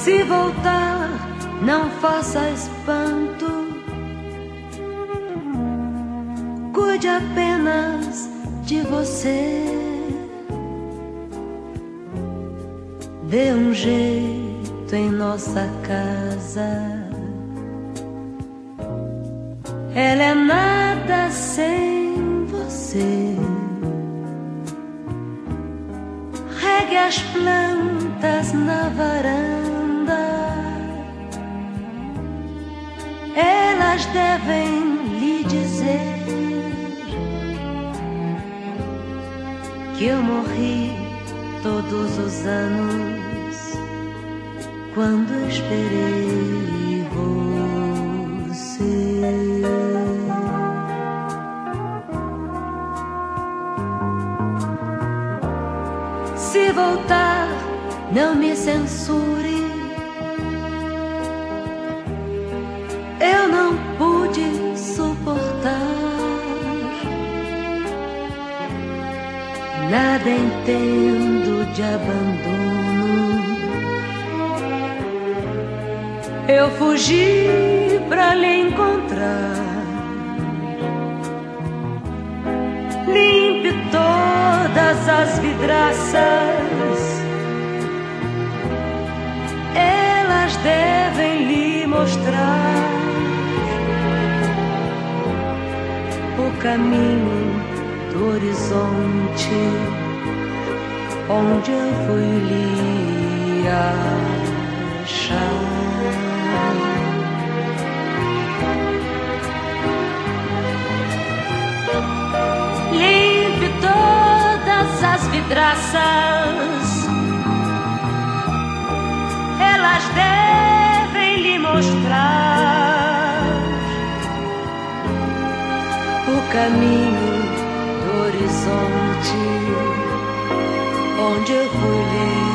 Se voltar, não faça espanto, cuide apenas de você. Dê um jeito em nossa casa, ela é nada sem você. Regue as plantas na varanda, elas devem lhe dizer que eu morri todos os anos quando esperei você. Se voltar, não me censure, eu não pude suportar. Nada entendo de abandono, eu fugi pra lhe encontrar. Limpe todas as vidraças, elas devem lhe mostrar o caminho do horizonte onde eu fui lhe achar. Limpe todas as vidraças, elas devem lhe mostrar o caminho do horizonte onde eu fui lhe